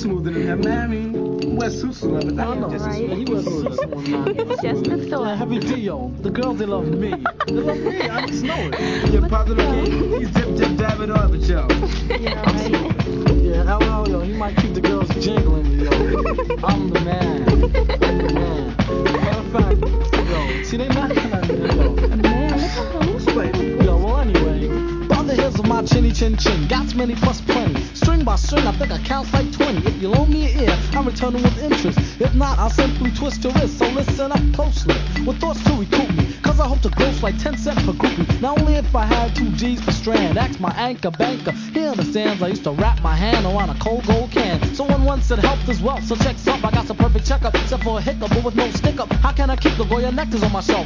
smoother than him, man. I mean, West Susu love it. I know, right? He was Susu one night. He was just next door. Yeah, Heavy Dio. The girls, they love me. They love me. I just know it. Your positive key, he's dip, dabbing on the show. Yeah, right. Yeah, LL, yo, he might keep the girls jingling, yo. I'm the man. I'm the man. Matter of fact, yo, see, they not gonna, yo. Man, look at him. Yo, well, anyway, on the hills of my chinny chin chin, got many plus plenty. String by string, I think I count like 20. If you loan me an ear, I'm returning with interest. If not, I'll simply twist your wrist. So listen up closely, with thoughts to recoup me. Cause I hope to gross like 10 cents per groupie. Not only if I had 2 G's per strand. Ask my anchor banker, he understands. I used to wrap my hand around a cold gold can. Someone once said health is wealth, so check's up. I got some perfect checkup, except for a hiccup, but with no stick up. How can I keep the Goya nectars on my shelf?